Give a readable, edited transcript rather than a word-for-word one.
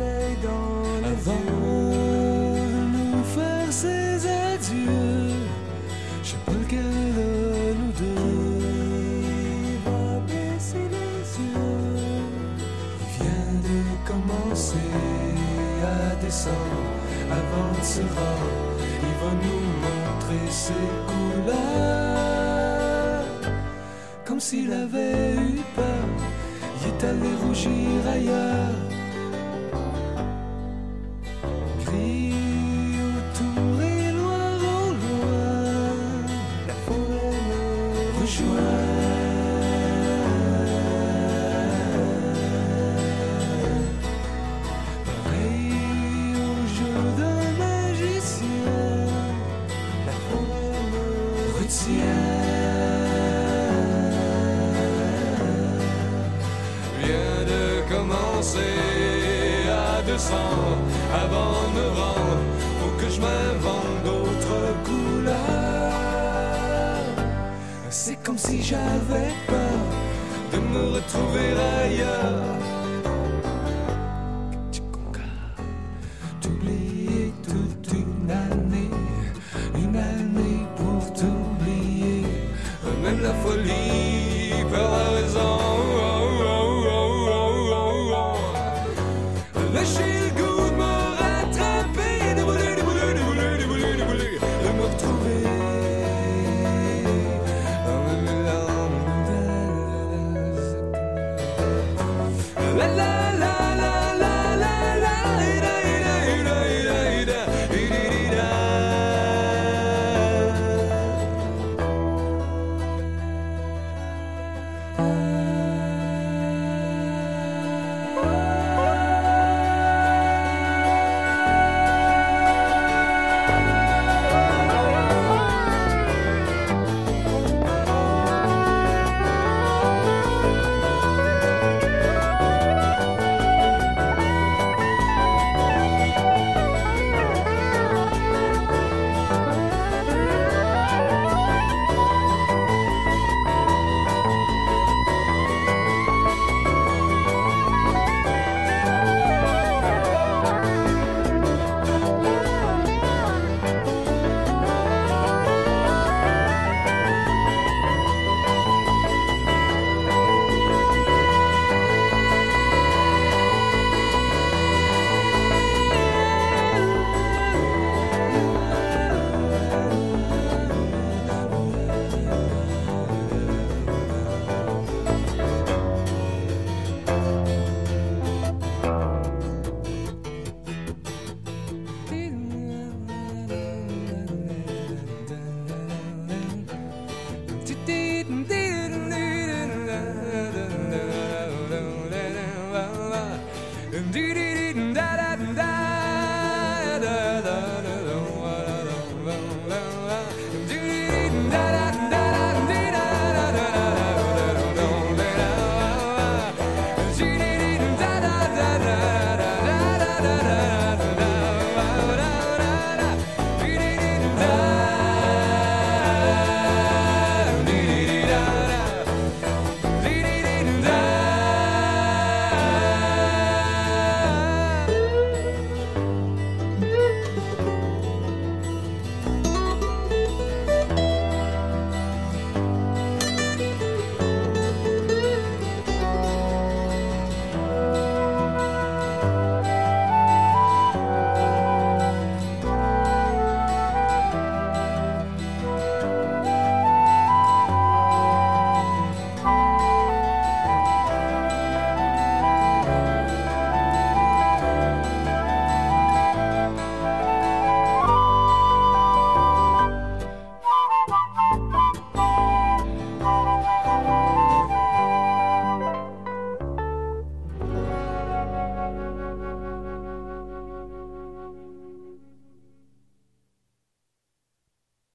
soleil dans les Avant de nous faire ces adieux, je sais pas lequel de nous deux va baisser les yeux. Il vient de commencer à descendre avant de se rendre. Il va nous montrer ses couleurs, comme s'il avait eu peur. Il est allé rougir ailleurs. Gris autour et noir au loin, la forêt me rejoint. Pareil au jeu d'un magicien, la forêt me retient. Vient de commencer à descendre avant de me rendre. Faut que je m'invente d'autres couleurs. C'est comme si j'avais peur de me retrouver ailleurs. T'oublier toute une année pour t'oublier. Même la folie perd la raison. Lâcher le goût de me rattraper, de me retrouver la la la la la la la da da da